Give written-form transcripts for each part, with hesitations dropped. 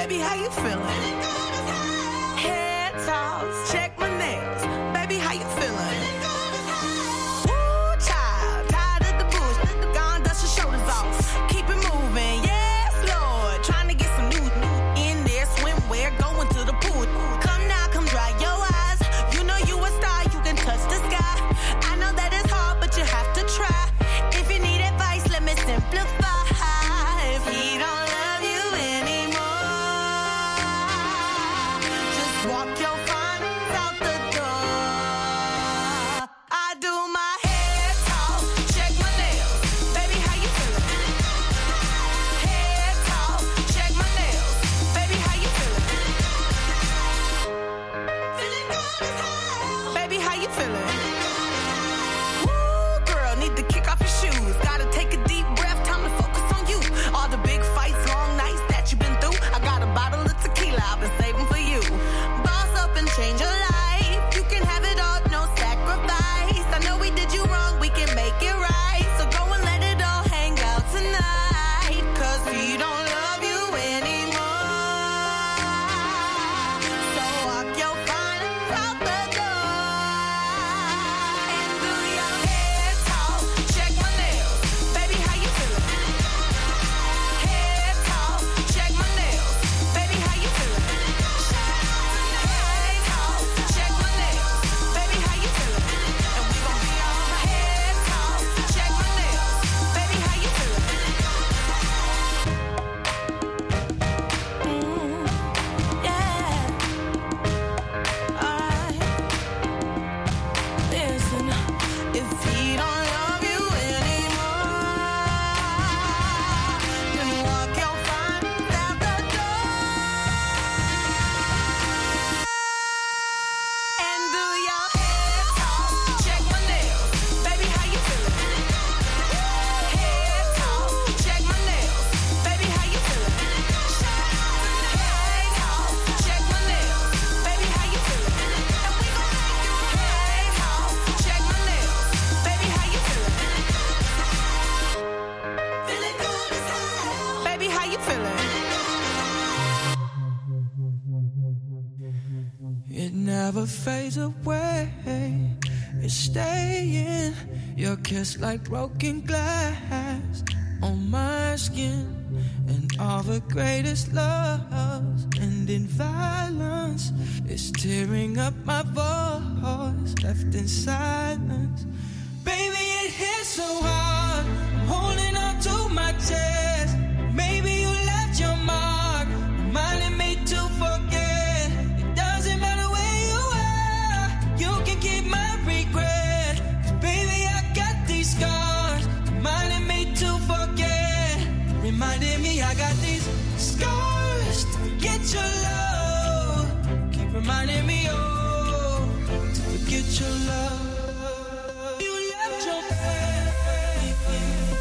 Baby, how you feeling? Head toss, check my nails. Baby, how you feeling? Woo, child, tired of the bullshit. Gone, dust your shoulders off. Keep it moving, yes, Lord. Trying to get some new in there, swimwear, going to the pool. Come now, come dry your eyes. You know you a star, you can touch the sky. I know that it's hard, but you have to try. If you need advice, let me simplify. If he don't love you anymore, just walk your findings out the door. I do my head talk, check my nails. Baby, how you feeling? Head talk, check my nails. Baby, how you feeling? Feeling good as hell. Baby, how you feeling? Woo, girl, need to kick off your shoes. Gotta take a deep breath, time to focus on you. All the big fights, long nights that you've been through. I got a bottle of tequila I've been saving for you. Boss up and change your life. You can have it all, no sacrifice. I know we did you wrong, we can make it right. So go and let it all hang out tonight. Cause he don't love you anymore. So walk your findings out the door. And do your head talk, check my nails. Baby, how you feeling? Head talk, check my nails. Baby, how you feeling? Head talk, check my nails. Baby, how you feeling? And we gon' be all head talk, check my nails. Baby, how you feeling? Yeah. Alright. Listen, if he don't love you anymore, then walk your findings out the door. And do your head talk, check my nails. Baby, how you feeling? Head talk, check my nails. Baby, how you feeling? Head talk, check my nails. Baby, how you feeling? And we gon' make you head talk, check my nails. Baby, how you feeling? Feeling good as hell. Baby, how you feeling? It never fades away. It's staying. Your kiss like broken glass on my skin. And all the greatest loves end in violence. It's tearing up my voice, left in silence. Baby, it hits so hard. I'm holding on to my chest. Maybe you left your mark, reminding me to forget. It doesn't matter where you are, you can keep my regret. 'Cause baby, I got these scars, reminding me to forget. Reminding me I got these scars to forget your love. Keep reminding me, oh, to forget your love. You left your baby,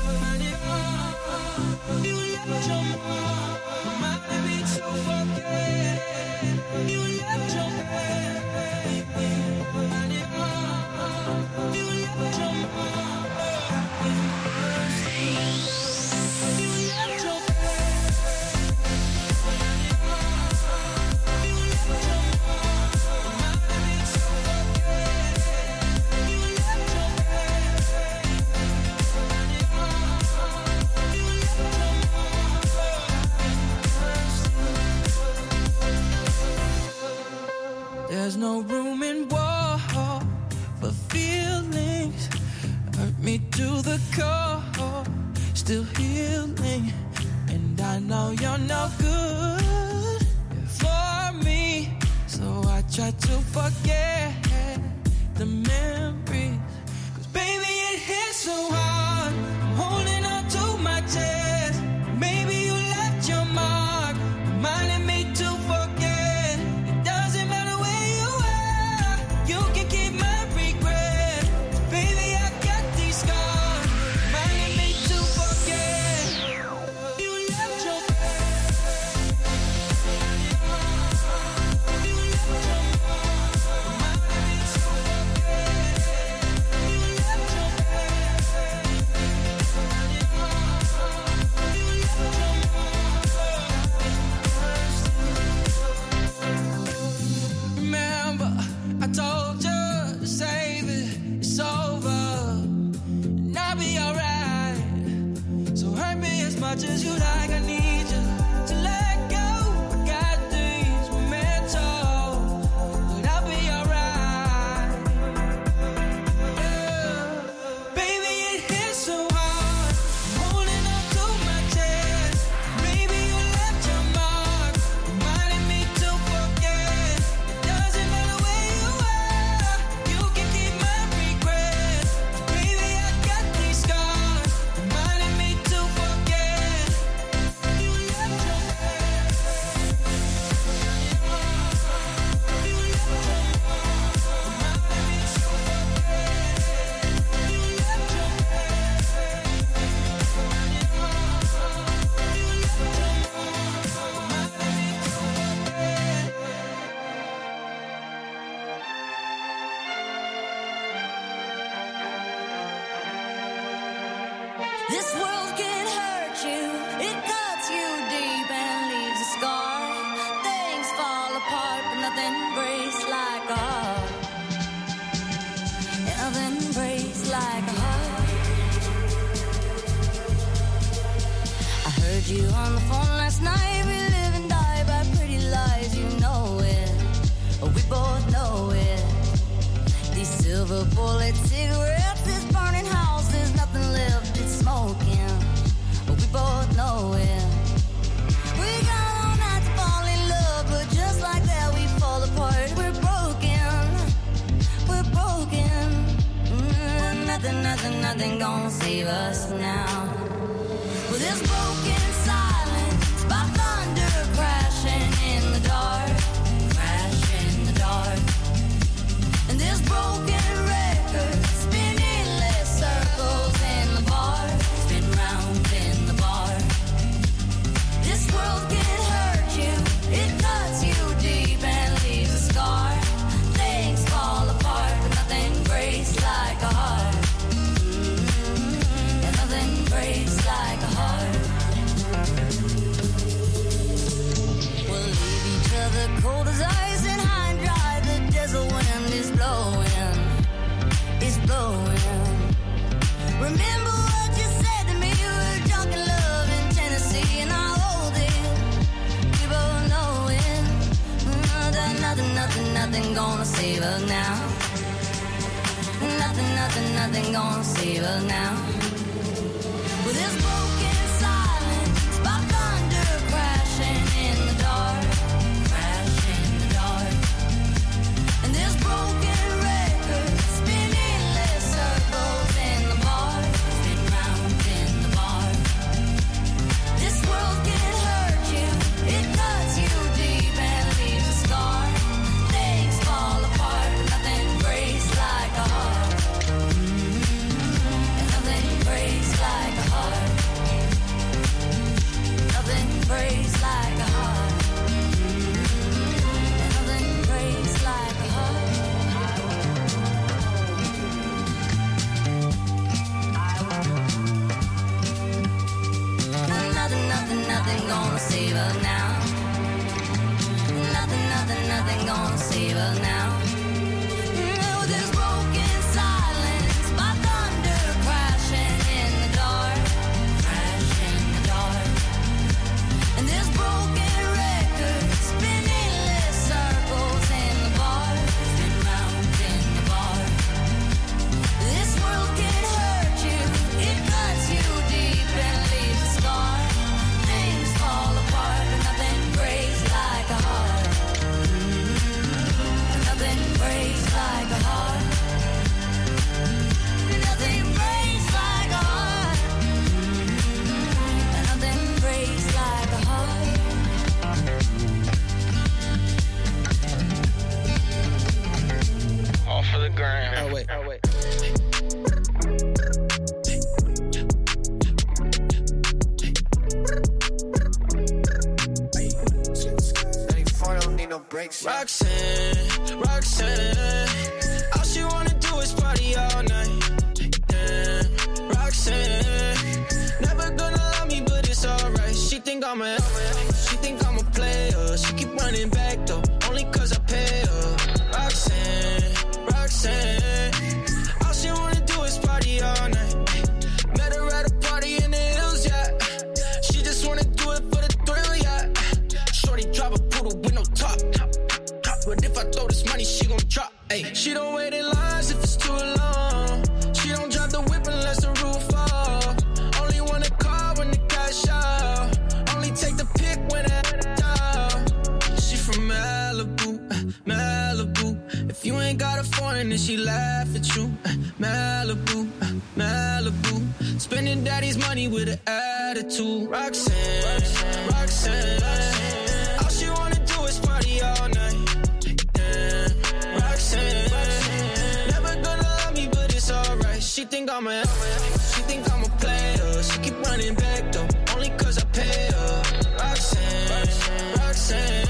you left your mom, reminding me to forget. You left your baby, you left your mom. You left your There's no room in war for feelings. Hurt me to the core, still healing. And I know you're no good for me, so I try to forget the memories. 'Cause baby, it hits so hard. I'm holding on to my chest. Maybe you left your mark, reminding me to forget. It doesn't matter where you are, you can keep my regret. Baby, I got these scars, reminding me to forget. You left your you left your reminding me to forget. You left your This world can hurt you, it cuts you deep and leaves a scar. Things fall apart, but nothing breaks like a heart. And nothing breaks like a heart. I heard you on the phone last night. We live and die by pretty lies, you know it. We both know it. These silver bullet cigarettes, this burning house, there's nothing left, it's smoking. We both know it. We got all night to fall in love, but just like that we fall apart. We're broken. We're broken. Nothing gonna save us now. Well, this broken silence by thunder crashing in the dark. And this broken record spinning less circles in the bar, spin round in the bar. This world can hurt you, it cuts you deep and leaves a scar. Things fall apart, but nothing breaks like a heart. And nothing breaks like a heart. We'll leave each other cold as ice and high and dry. The desert wind is blowing, it's blowing. Remember what you said to me, we were drunk in love in Tennessee, and I'll hold it, we both know it. Nothing gonna save us now. Nothing gonna save us now. With this broken silence by thunder crashing in the dark. And this broken record spinning less circles in the bar, spin round in the bar. This world can hurt you, it cuts you deep and leaves a scar. Things fall apart, but nothing breaks like a heart. And nothing breaks like a heart. Nothing breaks like a heart. And nothing breaks like a heart. Nothing gonna save us now. Nothing gonna save us now. With this broken silence by thunder crashing in the dark, and this broken record spinning less circles in the bar, spin round in the bar. This world can hurt you, it cuts you deep and leaves a scar. Things fall apart, but nothing breaks like a heart. Nothing breaks like a heart. Nothing breaks like a heart. Nothing breaks like a heart. All for the gram. Oh wait. Roxanne, all she wanna do is party all night. Yeah. Roxanne, never gonna love me, but it's alright. She think I'm a player. She keep running back though, only cause I pay her. Roxanne, all she wanna do is party all night. Met her at a party in the hills, yeah. She just wanna do it for the thrill, yeah. Shorty drive a poodle with no top. But if I throw this money, she gon' drop. Ay. She don't wait in lines if it's too long. She don't drive the whip unless the roof fall. Only wanna call when the cash out. Only take the pic when it's out. She from Malibu. If you ain't got a foreign, then she laugh at you. Malibu. Spending daddy's money with an attitude. Roxanne. All she wanna do is party all night. Roxanne, never gonna love me, but it's alright. She think I'm a player. She keep running back though, only cause I pay her. Roxanne,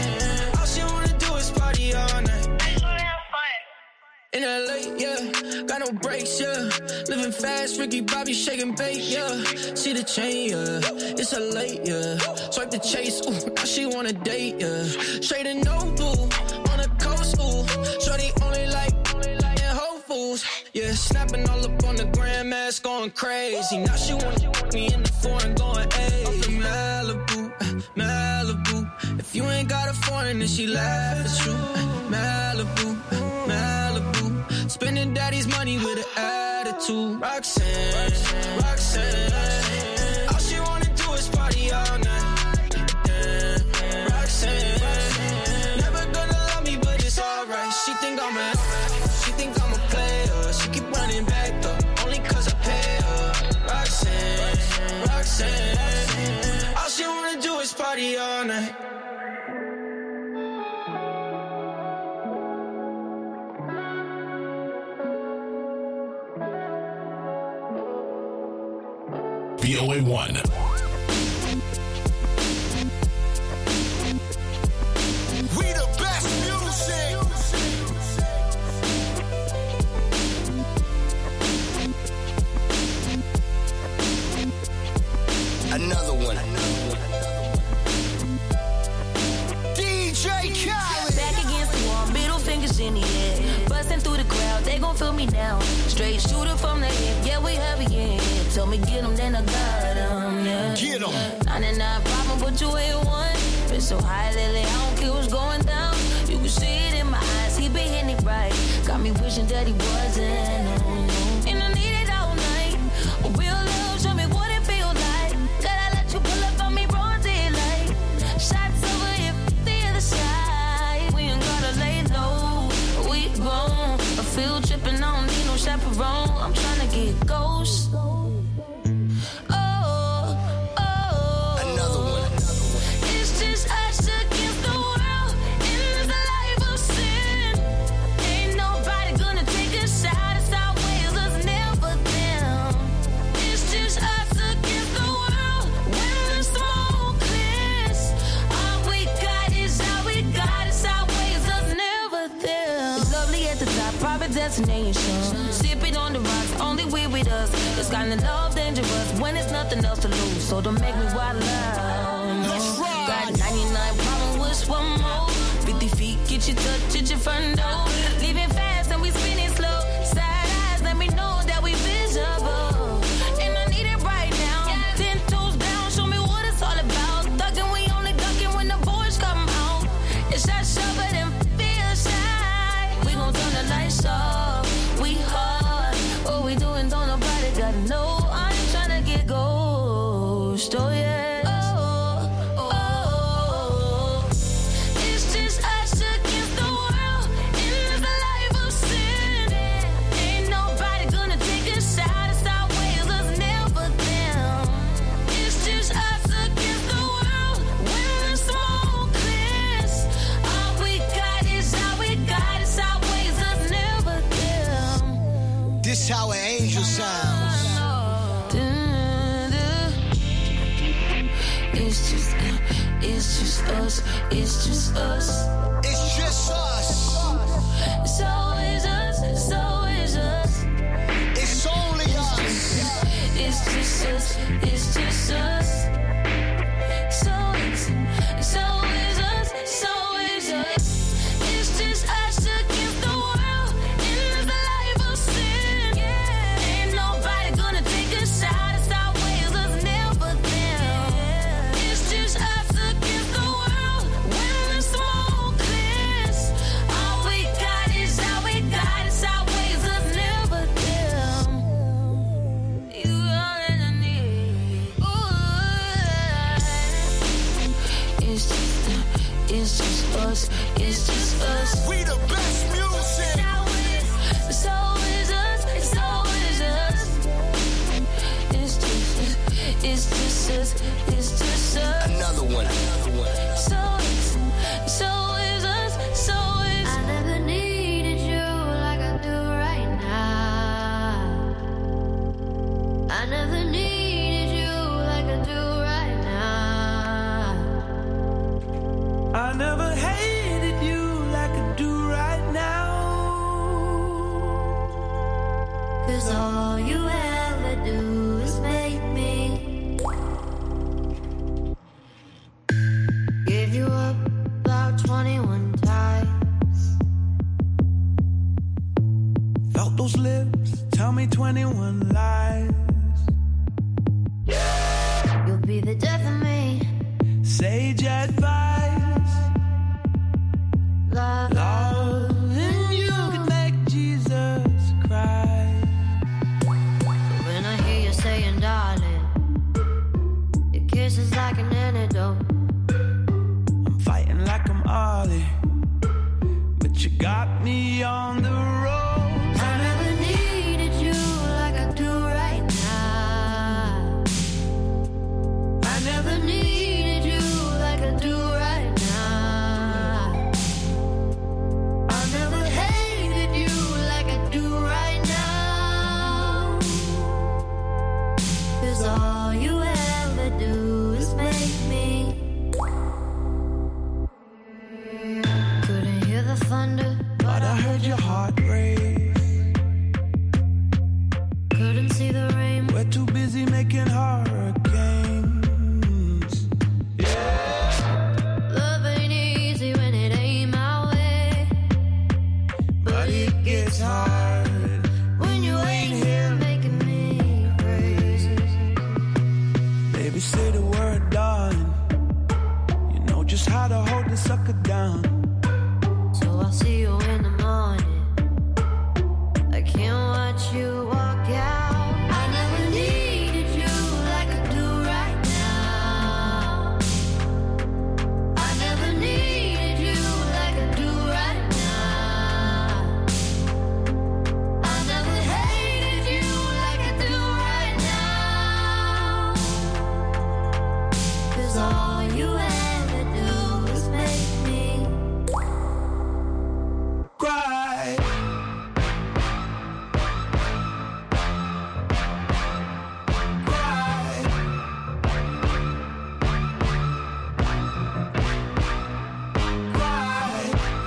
all she wanna do is party all night. In LA, yeah, got got no brakes, yeah. Living fast, Ricky Bobby shaking bait, yeah. See the chain, yeah. It's a late, yeah. Swipe the chase, ooh, now she wanna date, yeah. Straight and Noble, on the coast, ooh. Shorty only like in Whole Foods, yeah. Snapping all up on the grandmas, going crazy. Now she wanna me in the foreign, going, ayy. Up in Malibu, Malibu. If you ain't got a foreign, then she laugh at you. Malibu, Malibu. Spending daddy's money with an attitude. Roxanne, Roxanne. All she wanna do is party all night. Damn, Roxanne. Never gonna love me, but it's alright. She think I'm a player. She keep running back though, only cause I pay her. Roxanne, Roxanne. All she wanna do is party all night. VOA1. We the best music. Another one. DJ Khaled. Back against the wall, middle fingers in the air. Busting through the crowd, they gon' feel me now. Straight shooter from the hip, yeah, we heavy, yeah. Tell me get him, then I got him, yeah. Get him. 99 problem, but you ain't one. Been so high lately, I don't care what's going down. You can see it in my eyes, he been hitting it right. Got me wishing that he wasn't. And I need it all night. A real love, show me what it feels like. Gotta let you pull up on me, broad daylight. Shots over here, the other side. We ain't gotta lay low, we grown. I feel tripping, I don't need no chaperone. I'm tryna get ghost. Destination. Sipping on the rocks, only we with us. It's kinda love dangerous when there's nothing else to lose. So don't make me wild out. Got 99 problem with one more. 50 feet, get your touch at your front door. Leaving fast and we spinning slow. Side eyes, let me know that we visible. And I need it right now. 10 toes down, show me what it's all about. Thugging, we only ducking when the boys come out. It's that shoving and feel shy. We gon' turn the lights off. No, I ain't tryna get ghost, oh yeah. Oh, oh. It's just us against the world, and it's a life of sin. Ain't nobody gonna take us out, it's our ways, us never them. It's just us against the world, when the smoke clears. All we got is all we got, it's our ways, us never them. This how an angel sounds. It's just us, it's just us. It's just us. It's always us, it's always us. It's only us. It's just us, it's just us. So it's always us, it's always us. It's just us against the world, and it's a life of sin. Ain't nobody gonna take us out, it's our ways, us never them. It's just us against the world, when the smoke clears. All we got is all we got, it's our ways, us never them. You all that I need. Ooh. It's just us, it's just us. We the best music. It's always us, it's always us. It's just us, it's just us. Another one. So it's always us, it's always. I never needed you like I do right now. I never needed you like I do right now. I never hated you like I do right now. me 21 lies. You'll be the death of me. Sage advice. Love and you can make Jesus cry. When I hear you saying darling, your kiss is like an antidote. I'm fighting like I'm Ollie, but you got me on the road. I never needed you like I do right now. I never needed you like I do right now. I never hated you like I do right now. 'Cause all you ever do is make me. Couldn't hear the thunder, But I heard your heart race. couldn't see the rain. We're too busy making hurricanes. Love ain't easy when it ain't my way. But it gets hard When you ain't here making me crazy. Baby, say the word, darling. You know just how to hold the sucker down. So I'll see you in the morning. I can't watch you walk out. I never needed you like I do right now. I never needed you like I do right now. I never hated you like I do right now. 'Cause all you ever do is make me Cry. Cry. Cry.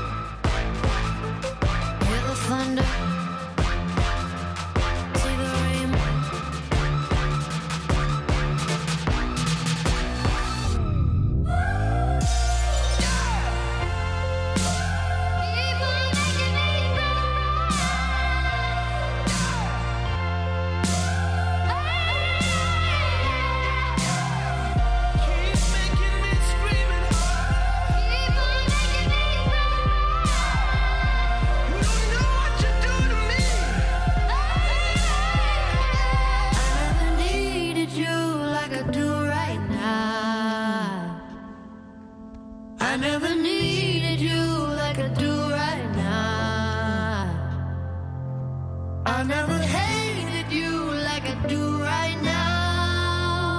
hear the thunder, see the rain. Keep making me scream and holler. You don't know what you do to me. I never needed you like I do right now. I never needed you like I do right now. I never hated you like I do right now.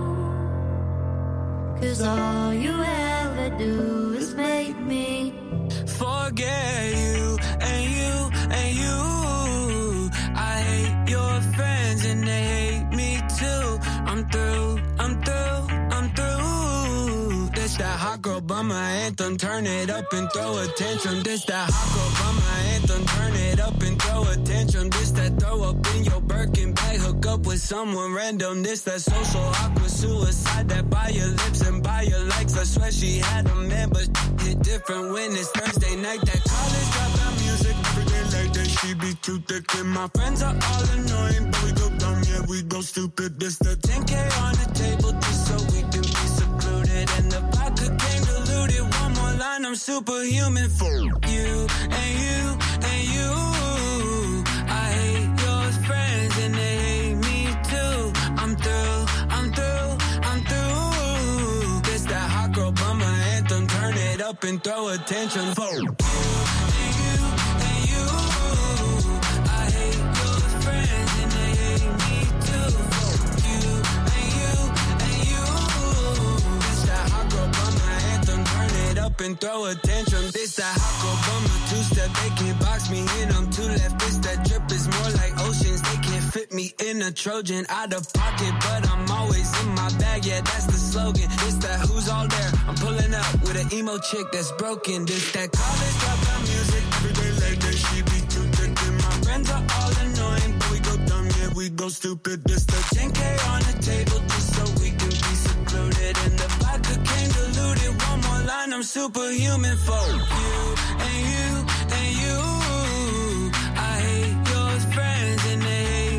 'Cause all you ever do is make me Forget you and you and you. I hate your friends and they hate me too. I'm through, I'm through, I'm through. This that hot girl bummer anthem, turn it up and throw a tantrum. This that hot girl bummer anthem, turn it up and throw a tantrum. This that throw up in your Birkin bag, hook up with someone random. This that social awkward suicide, that buy your lips and buy your likes. I swear she had a man, but hit different when it's Thursday night. That college dropout music every day like that. She be too thick and my friends are all annoying, but we go dumb, yeah, we go stupid. This the 10K on the table just so we can be secluded, and the vodka came diluted. One more line, I'm superhuman for you and you and you. I hate your friends and they hate me too. I'm through, I'm through, I'm through. This that hot girl bummer anthem, turn it up and throw attention for you and you and you. I hate your friends and they hate me too. You and you and you. This that hot girl bummer anthem, turn it up and throw attention. This that hot girl bummer two-step, they can't box me in. I'm too left. This that drip is more like oceans. They can't fit me in a Trojan. Out of pocket, but I'm always in my bag. Yeah, that's the slogan. This that who's all there. I'm pulling up with an emo chick that's broken. This that college dropout music every day like that. She be too thick and my friends are all annoying, but we go dumb, yeah, we go stupid. This the 10K on the table just so we can be secluded, and the vodka came diluted. One more line, I'm superhuman for you and you and you. I hate your friends and they hate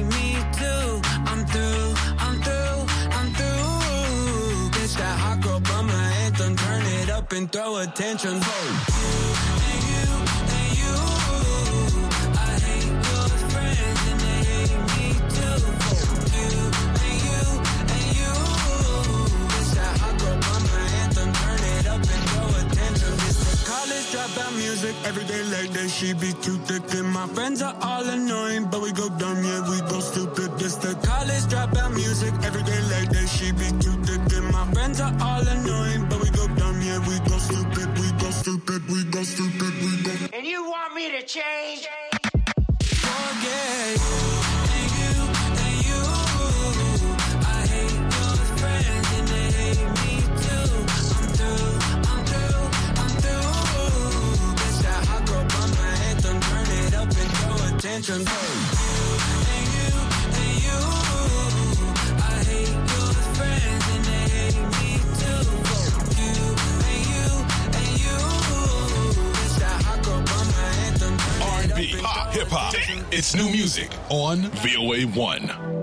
it up and throw attention. Music every day like that, she be too thick. And my friends are all annoying, but we go dumb, yeah, we go stupid. This the college dropout music every day like that, she be too thick. And my friends are all annoying, but we go dumb, yeah, we go stupid, we go stupid, we go stupid, we go. And you want me to change? Forget and you, I hate your friends and they hate me too. I'm through. Attention. And you, I hate your friends and they hate me too. You, it's that hot girl bummer anthem. R&B, pop, hip hop, it's new music on VOA1.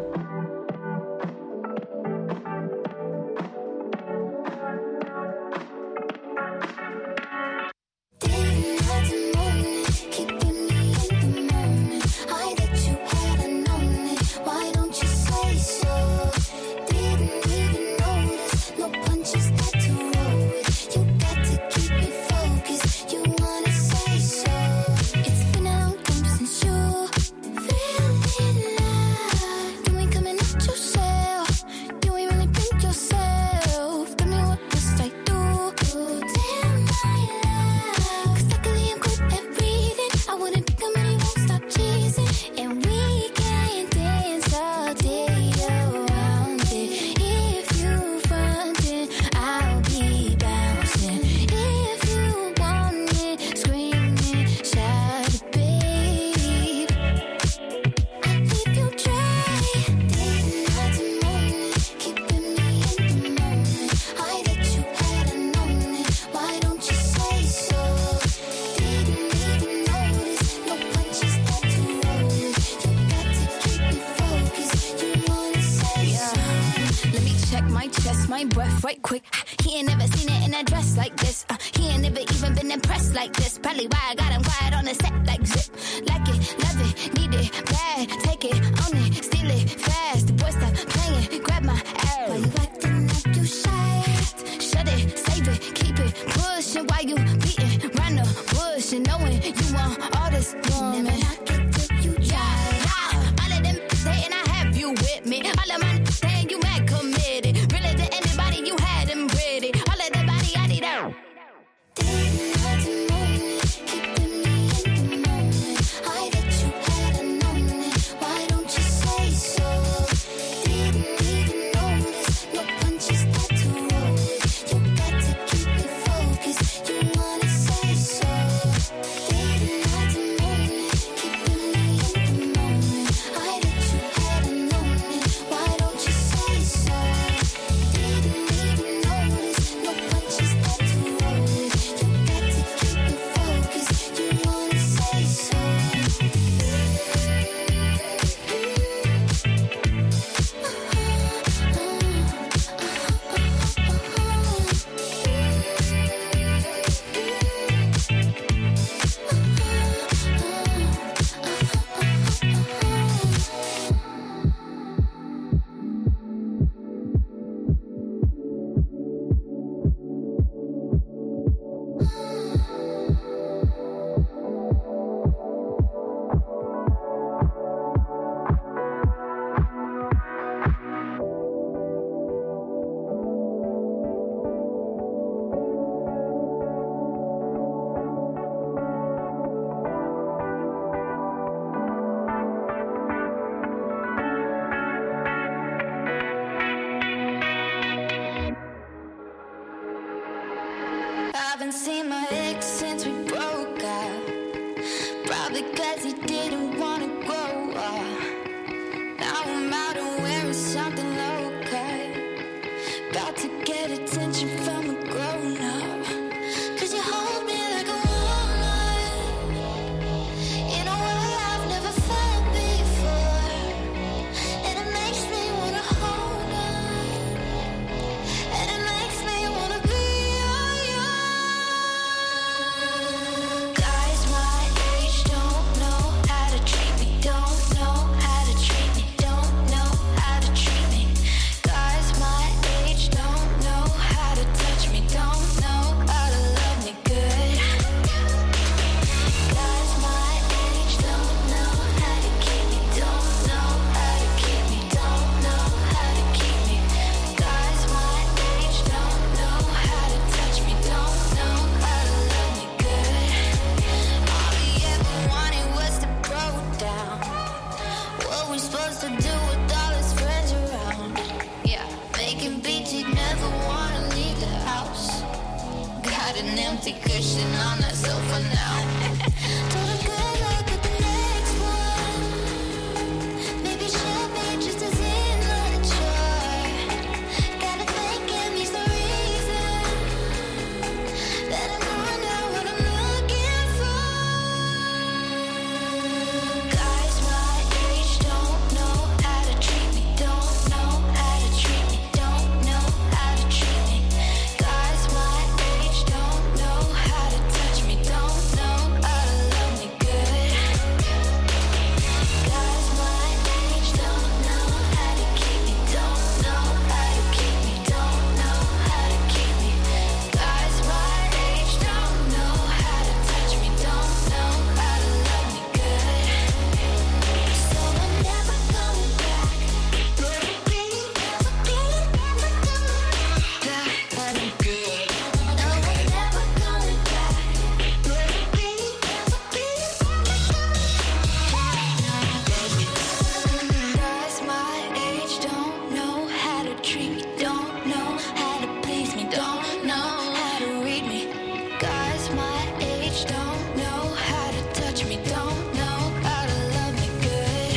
an empty cushion on that sofa now. Told him good luck with the next one. Maybe champagne just isn't on a chart. Gotta thank him, he's the reason that I'm on now what I'm looking for. Guys my age don't know how to treat me, don't know how to treat me, don't know how to treat me. Guys my age don't know how to touch me, don't know how to love me good. Guys my age don't know how to keep me, don't know how to keep me, don't know how to keep me. Guys my age don't know how to touch me, don't know how to love me good. So I'm never coming back. Never coming back. That I'm good. No, I'm never coming back. Guys my age don't know how to treat me, don't know how to please me, don't know how to read me. Guys my age don't know how to touch me, don't know how to love me good.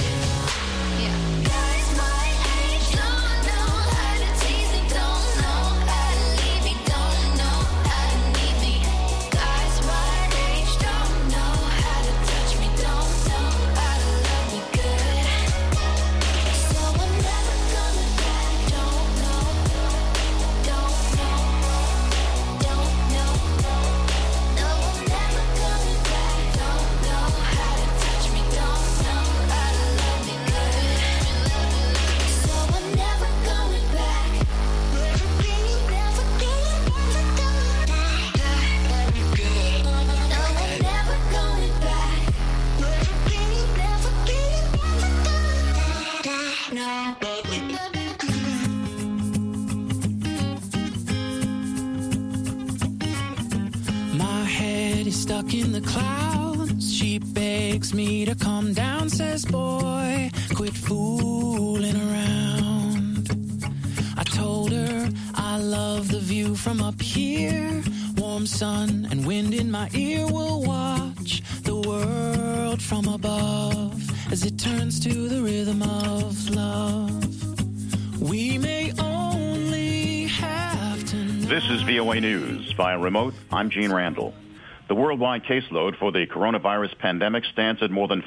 Guys my age don't know how to tease me, don't know how to leave me, don't know how to need me. Guys my age don't know how to touch me, don't know how to love me good. So I'm never coming back, don't know, don't know, don't know. No, I'm never coming back, don't know how to touch me, don't know how to love me good. So I'm never coming back. Never coming back. No, I'm never coming back. My head is stuck in the clouds. She begs me to calm down, says, boy, quit fooling around. I told her I love the view from up here. Warm sun and wind in my ear. Will watch the world from above as it turns to the rhythm of love. We may only have to know. This is VOA News. Via remote, I'm Gene Randall. The worldwide caseload for the coronavirus pandemic stands at more than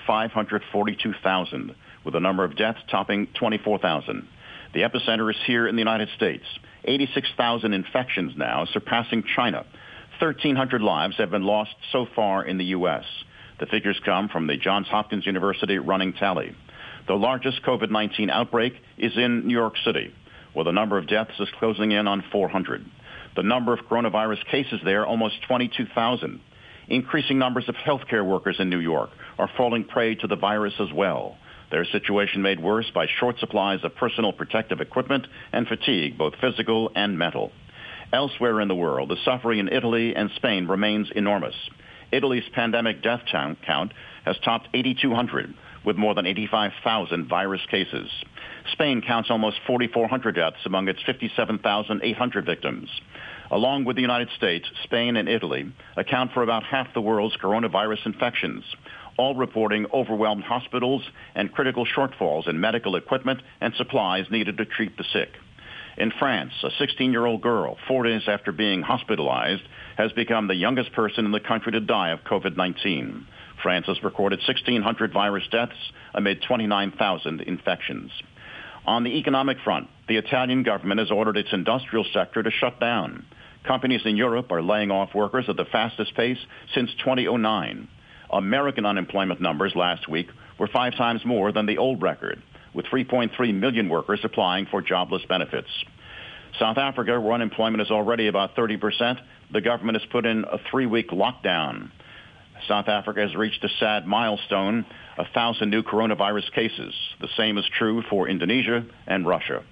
542,000, with the number of deaths topping 24,000. The epicenter is here in the United States. 86,000 infections now, surpassing China. 1,300 lives have been lost so far in the U.S. The figures come from the Johns Hopkins University running tally. The largest COVID-19 outbreak is in New York City, where the number of deaths is closing in on 400. The number of coronavirus cases there, almost 22,000. Increasing numbers of healthcare workers in New York are falling prey to the virus as well. Their situation made worse by short supplies of personal protective equipment and fatigue, both physical and mental. Elsewhere in the world, the suffering in Italy and Spain remains enormous. Italy's pandemic death count has topped 8,200, with more than 85,000 virus cases. Spain counts almost 4,400 deaths among its 57,800 victims. Along with the United States, Spain and Italy account for about half the world's coronavirus infections, all reporting overwhelmed hospitals and critical shortfalls in medical equipment and supplies needed to treat the sick. In France, a 16-year-old girl, 4 days after being hospitalized, has become the youngest person in the country to die of COVID-19. France has recorded 1,600 virus deaths amid 29,000 infections. On the economic front, the Italian government has ordered its industrial sector to shut down. Companies in Europe are laying off workers at the fastest pace since 2009. American unemployment numbers last week were 5 times more than the old record, with 3.3 million workers applying for jobless benefits. South Africa, where unemployment is already about 30%, the government has put in a 3-week lockdown. South Africa has reached a sad milestone, 1,000 new coronavirus cases. The same is true for Indonesia and Russia.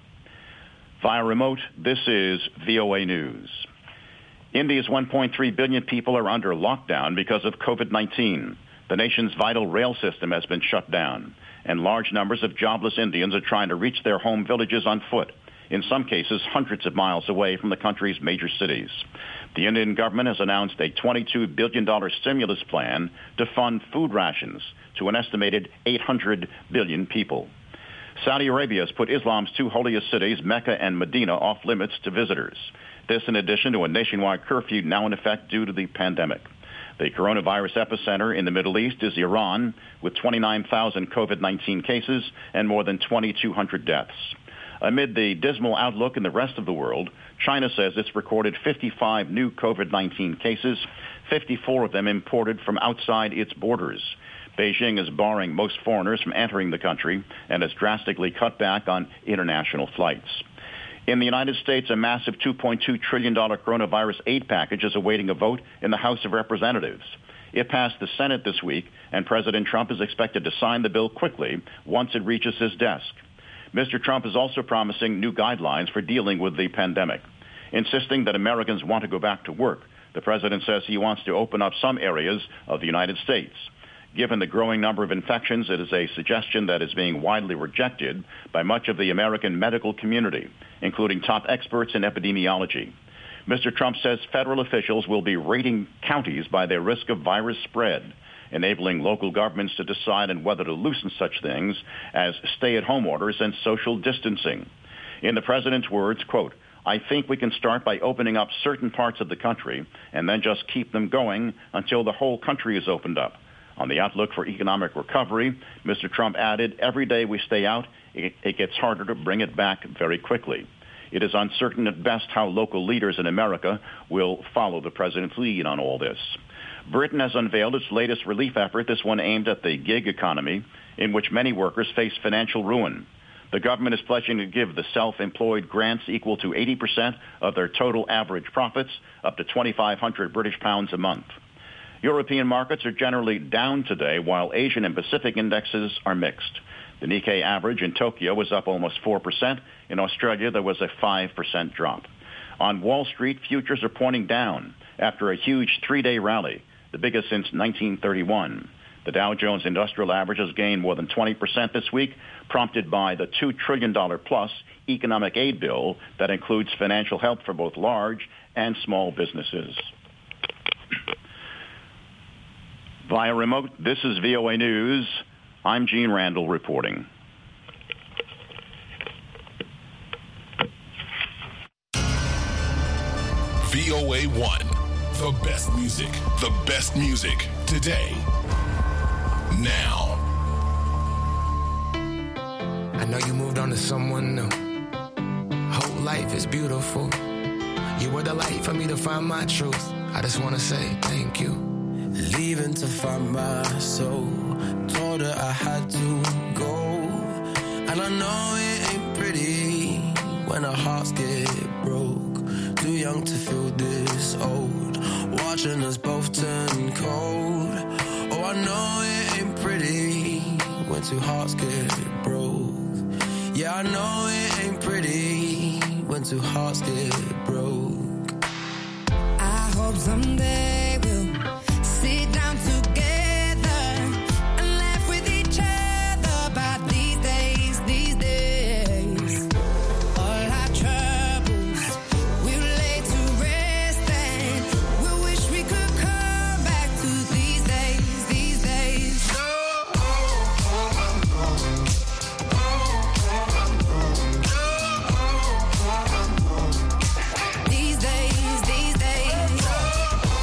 Via remote, this is VOA News. India's 1.3 billion people are under lockdown because of COVID-19. The nation's vital rail system has been shut down, and large numbers of jobless Indians are trying to reach their home villages on foot. in some cases hundreds of miles away from the country's major cities. The Indian government has announced a $22 billion stimulus plan to fund food rations to an estimated 800 billion people. Saudi Arabia has put Islam's two holiest cities, Mecca and Medina, off limits to visitors. This in addition to a nationwide curfew now in effect due to the pandemic. The coronavirus epicenter in the Middle East is Iran, with 29,000 COVID-19 cases and more than 2,200 deaths. Amid the dismal outlook in the rest of the world, China says it's recorded 55 new COVID-19 cases, 54 of them imported from outside its borders. Beijing is barring most foreigners from entering the country and has drastically cut back on international flights. In the United States, a massive $2.2 trillion coronavirus aid package is awaiting a vote in the House of Representatives. It passed the Senate this week, and President Trump is expected to sign the bill quickly once it reaches his desk. Mr. Trump is also promising new guidelines for dealing with the pandemic. Insisting that Americans want to go back to work, the president says he wants to open up some areas of the United States. Given the growing number of infections, it is a suggestion that is being widely rejected by much of the American medical community, including top experts in epidemiology. Mr. Trump says federal officials will be rating counties by their risk of virus spread, enabling local governments to decide on whether to loosen such things as stay-at-home orders and social distancing. In the president's words, quote, "I think we can start by opening up certain parts of the country and then just keep them going until the whole country is opened up." On the outlook for economic recovery, Mr. Trump added, "Every day we stay out, it gets harder to bring it back very quickly." It is uncertain at best how local leaders in America will follow the president's lead on all this. Britain has unveiled its latest relief effort, this one aimed at the gig economy, in which many workers face financial ruin. The government is pledging to give the self-employed grants equal to 80% of their total average profits, up to £2,500 British pounds a month. European markets are generally down today, while Asian and Pacific indexes are mixed. The Nikkei average in Tokyo was up almost 4%. In Australia, there was a 5% drop. On Wall Street, futures are pointing down after a huge three-day rally, the biggest since 1931. The Dow Jones Industrial Average has gained more than 20% this week, prompted by the $2 trillion-plus economic aid bill that includes financial help for both large and small businesses. Via remote, this is VOA News. I'm Gene Randall reporting. VOA1, the best music today, now. I know you moved on to someone new. Whole life is beautiful. You were the light for me to find my truth. I just want to say thank you. Leaving to find my soul. Told her I had to go. And I know it ain't pretty when our hearts get broke. Too young to feel this old. Watching us both turn cold. Oh, I know it ain't pretty when two hearts get broke. Yeah, I know it ain't pretty when two hearts get broke. I hope someday we'll sit down together and laugh with each other about these days, these days. All our troubles we'll lay to rest and we'll wish we could come back to these days, these days. These days, these days.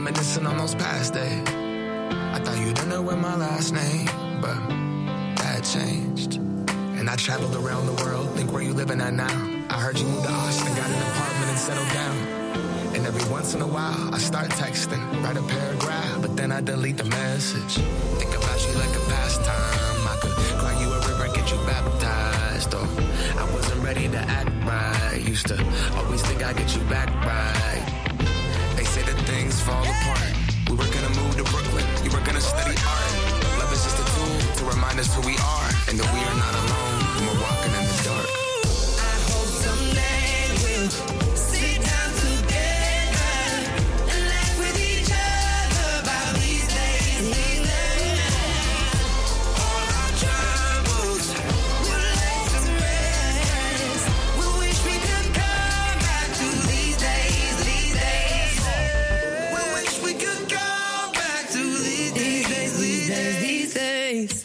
reminiscing on those past days. I thought you didn't know my last name, but that changed. And I traveled around the world, think where you living at now. I heard you moved to Austin, got an apartment and settled down. And every once in a while, I start texting, write a paragraph, but then I delete the message. Think about you like a pastime. I could cry you a river, get you baptized. Or I wasn't ready to act right. Used to always think I'd get you back right. They say that things fall apart. We were gonna move to Brooklyn, you were gonna study art. Love is just a tool to remind us who we are, and that we are not alone when we're walking in the dark. I hope someday we'll sit down together and laugh with each other about these days we learn. All our troubles will lay to rest. We wish we could come back to these days, these days. We wish we could go back to these days, these days, these days.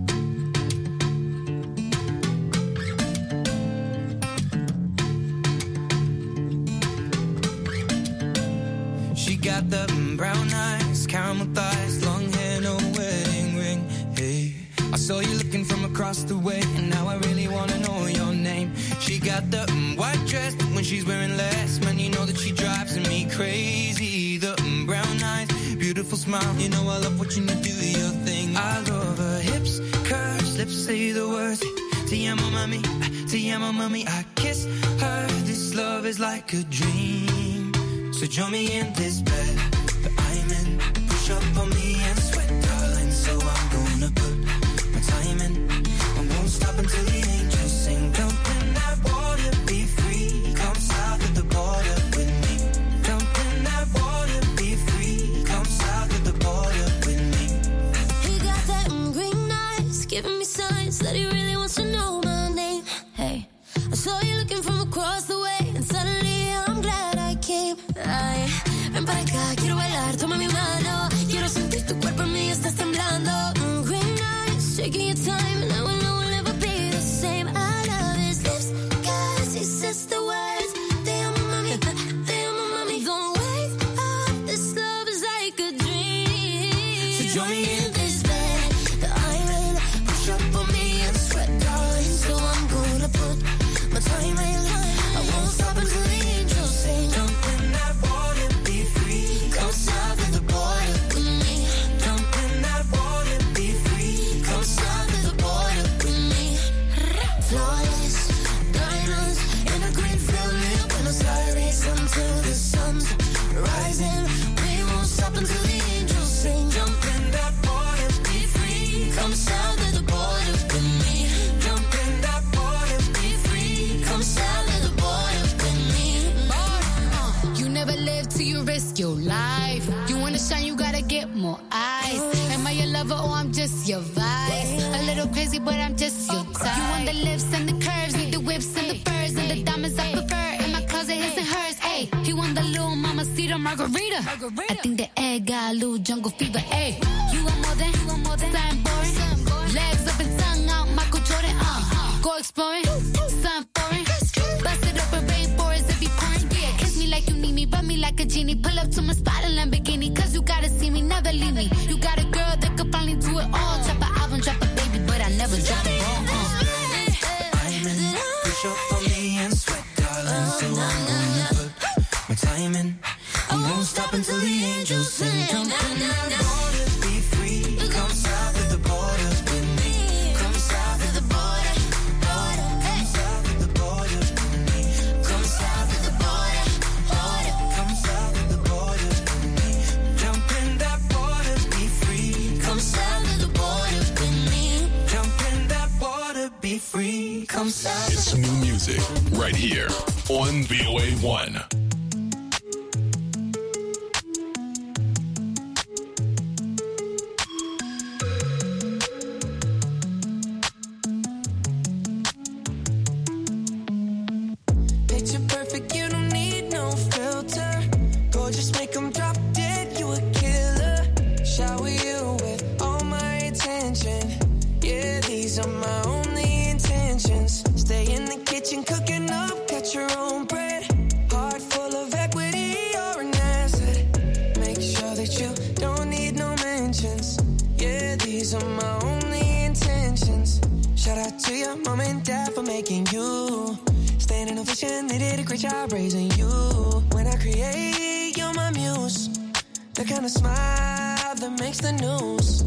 She got the brown eyes, caramel thighs, long hair, no wedding ring. Hey, I saw you looking from across the way, and now I really wanna know your name. She got the white dress, but when she's wearing less, man, you know that she drives me crazy. The brown eyes, beautiful smile, you know I love watching you do your thing. I love her hips, curves, lips say the words. Te amo, mami, I kiss her. This love is like a dream. So join me in this bed that I'm in. Push up on me and sweat, darling. So I'm gonna put my time in. I won't stop until the angels sing. Jump in that water, be free. Come south of the border with me. Jump in that water, be free. Come south of the border with me. He got that green eyes, giving me signs that he really wants to know my name. Hey, I saw you looking from across the way, and suddenly I'm glad I came. Ay, ven para acá, quiero bailar, toma mi mano. Quiero sentir tu cuerpo en mí, estás temblando. Green eyes, taking your time, and I will know we'll never be the same. I love his lips, cause he says the words. Te amo, mami, don't wake up, this love is like a dream. So join me in this bed that I'm in. Push up on me and sweat, darling. So I'm gonna put my time in. I won't stop until the angels sing. Jump in that water, be free. Come south of the border with me. Jump in that water, be free. Come south of the border with me. Flawless diamonds in a green field near Buenos Aires until the sun's rising. We won't stop until the angels sing. Jump in that water, be free. Come south of the border with me. Jump in that water, be free. Come south of the border with me. You never live till you risk your life. You wanna shine, you gotta get more eyes. Am I your lover or I'm just your vice? A little crazy, but I'm just your type. You want the lips and the curves, need the whips and the furs and the diamonds I prefer. In my closet, his and hers. Ayy, he want the little mamacita margarita. I think the egg got a little jungle fever. Ayy, you want more than something boring. Legs up and tongue out, Michael Jordan. Go exploring, something foreign. Bust it up in rainforest if you pouring. Yeah, kiss me like you need me, rub me like a genie. Pull up to my spot in Lamborghini, cause you gotta see me, never leave me. You got a girl that could finally do it all. Drop an album, drop a baby, but I never drop it all. I'm in, push up on me and sweat, darling. So I'm gonna put my time in. I won't stop until the angels sing. Jump in that water, be free. Come south of the border with me. Come south of the border, border. Come south of the border with me. Come south of the border, border. Come south of the border with me. Jump in that water, be free. Come south of the border with me. Jump in that water, be free. Come south. It's new music right here on VOA1. Picture perfect, you don't need no filter. Gorgeous, make 'em drop dead, you a killer. Shower you with all my attention. Yeah, these are my only intentions. Stay in the kitchen, cooking up, cut your own bread. Hard great job raising you. When I create, you're my muse. The kind of smile that makes the news.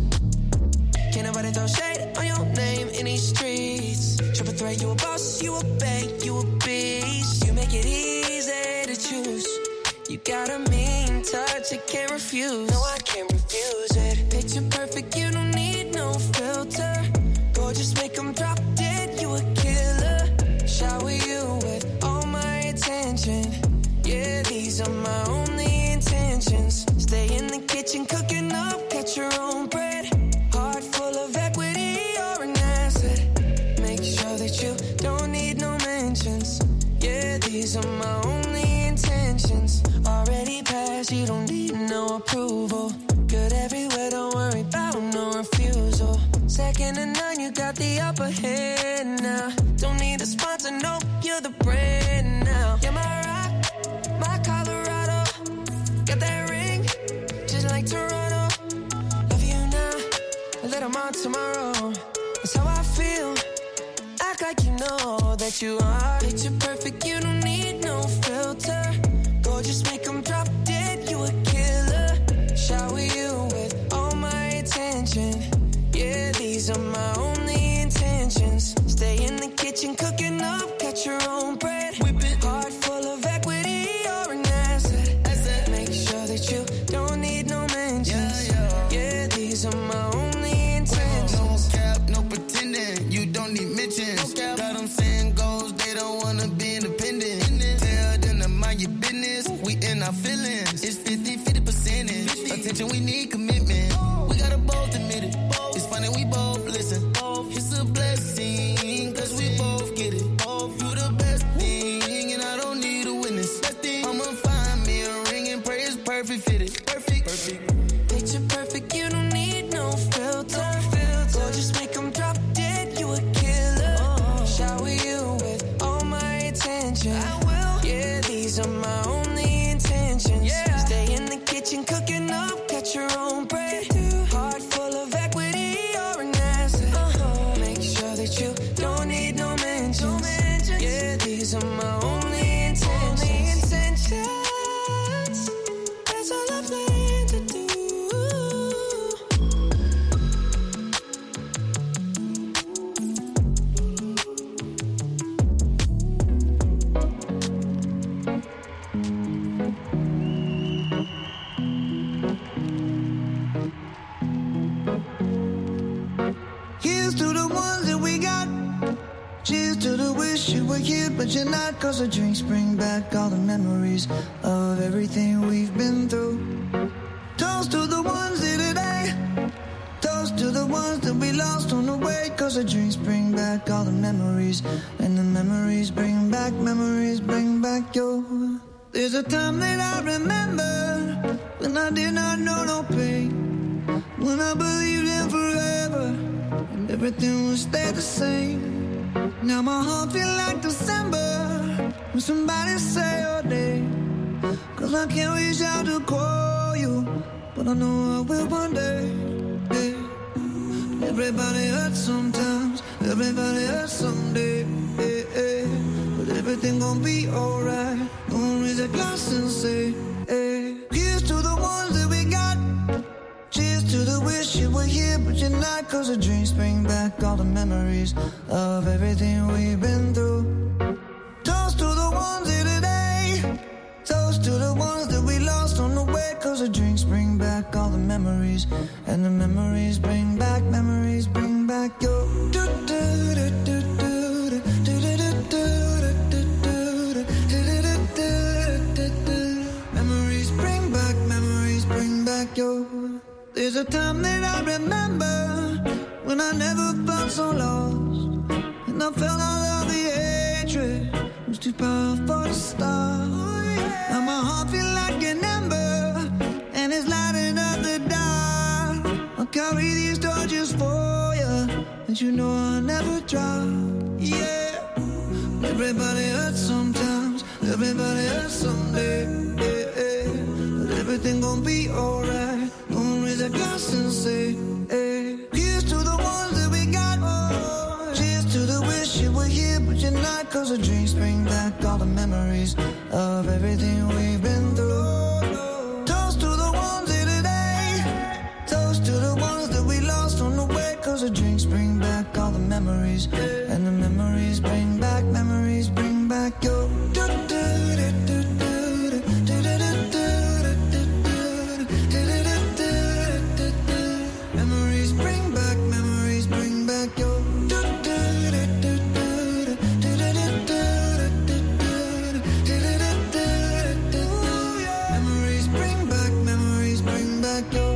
Can't nobody throw shade on your name in these streets. Triple threat, you a boss, you a bank, you a beast. You make it easy to choose. You got a mean touch, I can't refuse. No, I can't refuse it. Picture perfect, you don't need no filter. Gorgeous, make them drop dead, you a killer. Shower you with all my attention. Yeah, these are my only intentions. Stay in the kitchen, cooking up, catch your own bread. Heart full of equity, you're an asset. Make sure that you don't need no mentions. Yeah, these are my only intentions. Already passed, you don't need no approval. Good everywhere, don't worry about no refusal. Second to none, you got the upper hand now. Don't need a sponsor, no, you're the brand now. You're my rock, my Colorado. Got that ring, just like Toronto. Love you now, a little more tomorrow. That's how I feel, act like you know that you are. Picture perfect, you don't need no filter. Gorgeous, make them drop dead, you a killer. Shower you with all my attention. Yeah, these are my only intentions. Stay in the kitchen, cooking up, catch your own bread. Whipping heart full of equity, you're an asset. Make sure that you don't need no mentions. Yeah, these are my only intentions. No cap, no pretending, you don't need mentions. Got them saying goals, they don't wanna be independent. Tell them to mind your business, we in our feelings. It's 50% percentage. Attention, we need commitment. We gotta both admit it. It's funny, we both listen. It's a blessing, cause we both get it. You the best thing, and I don't need a witness. I'ma find me a ring and pray it's perfect fitted. Perfect. Picture perfect, you don't need no filter. Gorgeous, make them drop dead, you a killer. Shower you with all my attention. I will. Yeah, these are my only intentions. Stay in the kitchen, cooking up, catch your own bread. Heart full of equity, you're an asset. Make sure that you don't need no mentions. Yeah, these are my only intentions. That's all I plan to do. Here's to the ones that we got. Cheers to the wish you were here, but you're not. Cause the drinks bring back all the memories of everything we've been through. Toast to the ones here today. Toast to the ones that we lost on the way. Cause the drinks bring back all the memories. And the memories bring back your. There's a time that I remember when I did not know no pain. When I believed in forever and everything would stay the same. Now my heart feel like December when somebody say your name. Cause I can't reach out to call you, but I know I will one day. Everybody hurts sometimes, everybody hurts someday. But everything gon' be alright. Gonna raise a glass and say, here's to the ones that we got. Cheers to the wish you were here, but you're not. Cause the drinks bring back all the memories of everything we've been through. Toast to the ones here today. Toast to the ones that we lost on the way. Cause the drinks bring back all the memories. And the memories bring back your. Memories bring back your. There's a time that I remember when I never felt so lost. And I felt all of the hatred. It was too powerful to stop. Now my heart feel like an ember, and it's lighting up the dark. I'll carry these torches for you, and you know I'll never drop. Yeah, everybody hurts sometimes, everybody hurts someday. But everything gon' be alright. Gonna raise a glass and say, here's to the ones that we got. Cheers to the wish you were here, but you're not. Cause the drinks bring back all the memories memories of everything we've been through. Toast to the ones here today. Toast to the ones that we lost on the way. 'Cause the drinks bring back all the memories, and the memories bring back your memories bring back your memories bring back your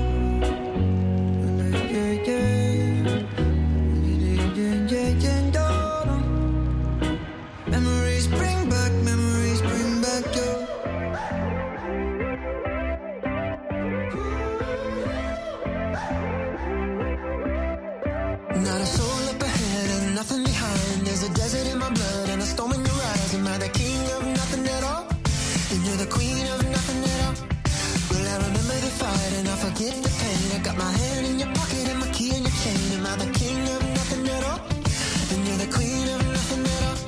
Not a soul up ahead and nothing behind. There's a desert in my blood and a storm in your eyes. Am I the king of nothing at all? And you're the queen of nothing at all. Well, I remember the fight and I forget the pain. I got my hand in your pocket and my key in your chain. Am I the king of nothing at all? And you're the queen of nothing at all.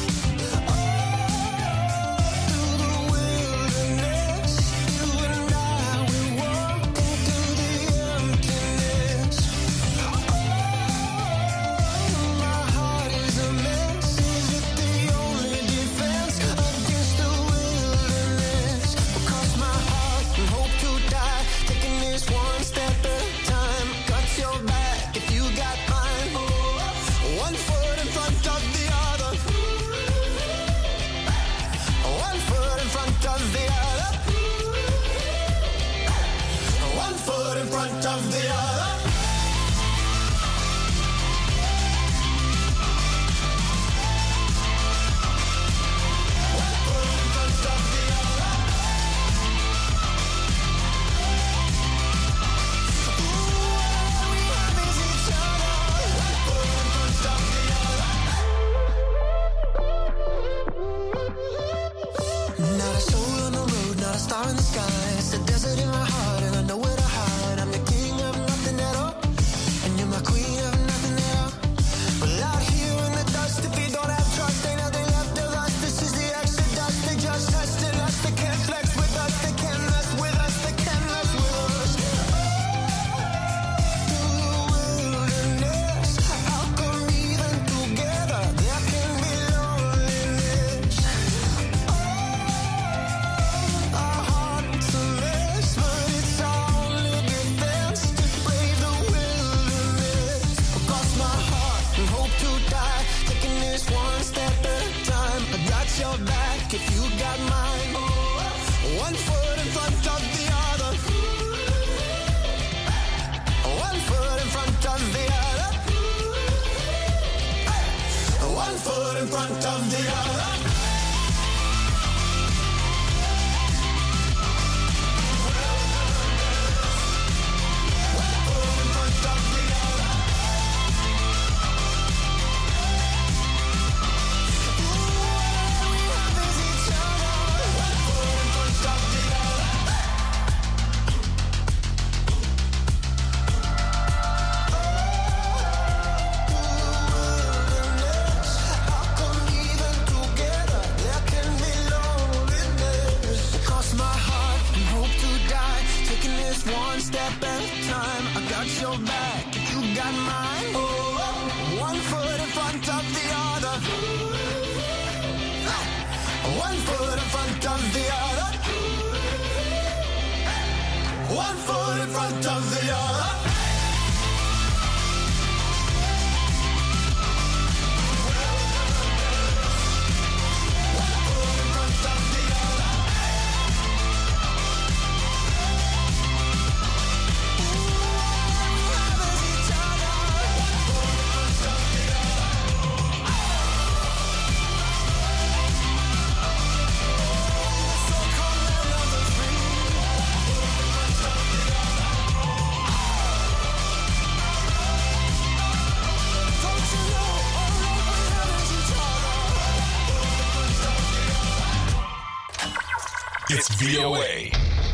It's VOA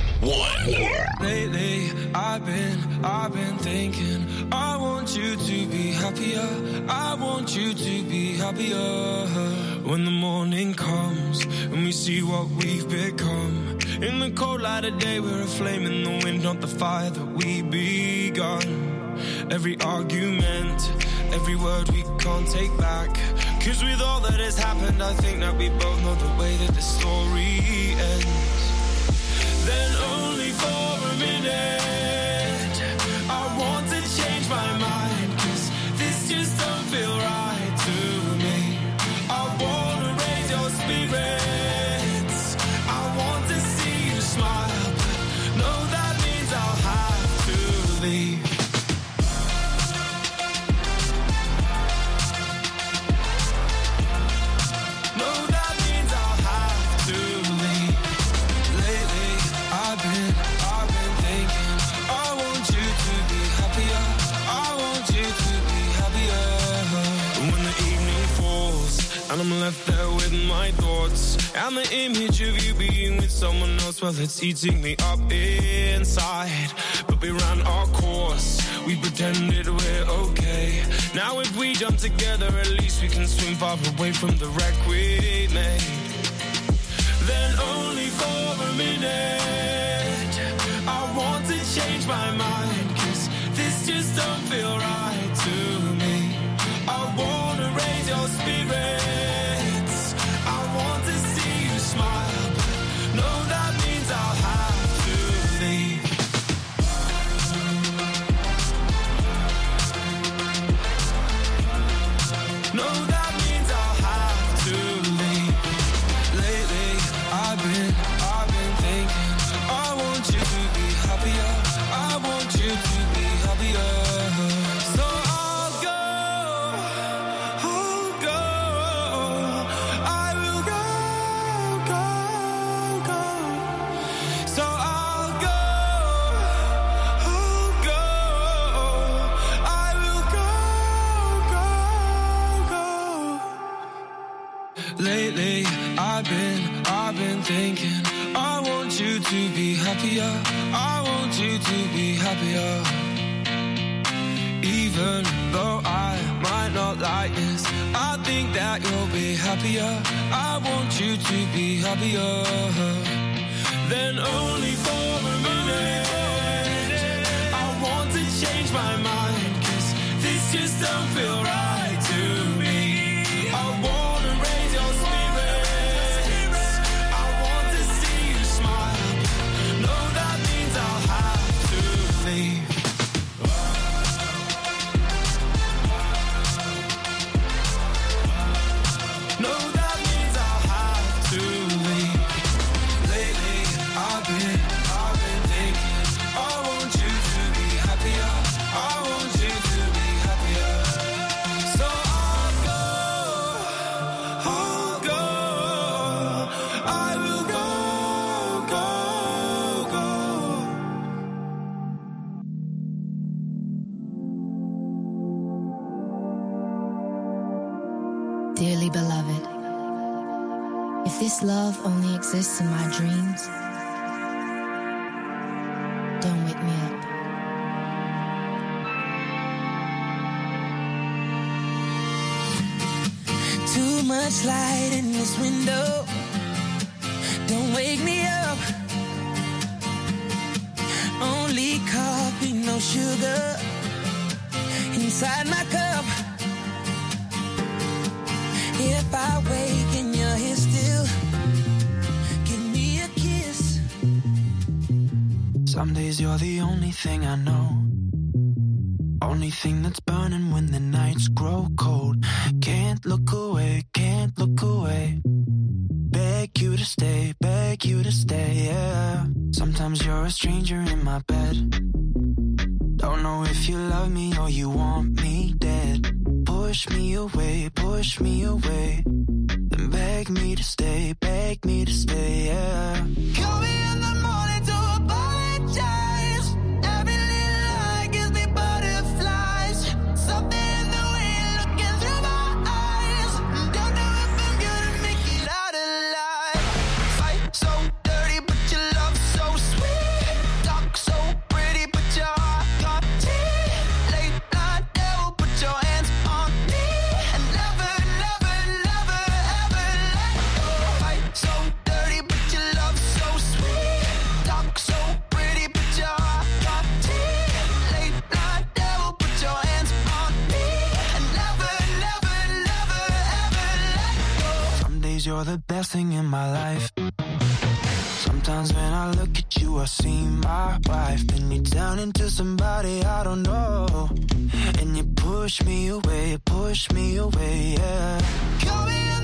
1. Lately, I've been thinking, I want you to be happier. I want you to be happier. When the morning comes and we see what we've become, in the cold light of day we're a flame in the wind, not the fire that we begun. Every argument, every word we can't take back, 'cause with all that has happened I think that we both know the way that the story ends. Then only for a minute I want to change my mind, 'cause this just don't feel right to me. I wanna raise your spirits, I want to see you smile, but no, that means I'll have to leave. No, that means I'll have to leave. Lately I've been thinking, I want you to be happier, I want you to be happier. When the evening falls and I'm left there with my thoughts, and the image of you being with someone else, well, it's eating me up inside. But we ran our course, we pretended we're okay. Now if we jump together, at least we can swim far away from the wreck we made. Then only for a minute I want to change my mind, 'cause this just don't feel right to me. I wanna raise your spirits, I want to see you smile, but no, that means I'll have to leave. No, that means I'll have to leave. Lately I've been thinking, I want you to be happier, I want you to be happier. So I'll go, I will go. So I'll go, I will go. Lately I've been thinking, I want you to be happier, I want you to be happier. Even though I might not like this, I think that you'll be happier, I want you to be happier. Then only for a minute I want to change my mind, 'cause this just don't feel right to me. I wanna raise your spirits, I want to see you smile, no, that means I'll have to leave. No, that means I'll have to leave. Lately I've been thinking, I want you to be happier, I want you to be happier. So I'll go, I will go. Dearly beloved, if this love only exists in my dreams, don't wake me up. Too much light in this window, don't wake me up. Only coffee, no sugar inside my cup. If I wake and you're here still, give me a kiss. Some days you're the only thing I know, only thing that's burning when the nights grow cold. Can't look away, can't look away. Beg you to stay, yeah. Sometimes you're a stranger in my bed. Don't know if you love me or you want me dead. Push me away, then beg me to stay, yeah. Call me in the morning to apologize. Every little lie gives me butterflies. Something in the way you're looking through my eyes. Don't know if I'm gonna make it out alive. Fight so dirty, but your love so sweet. Talk so pretty, but your heart got tea. Late night devil, put your hands on me. And never, never, never, ever days, you're the best thing in my life. Sometimes when I look at you, I see my wife. Then you turn into somebody I don't know. And you push me away, yeah. Call me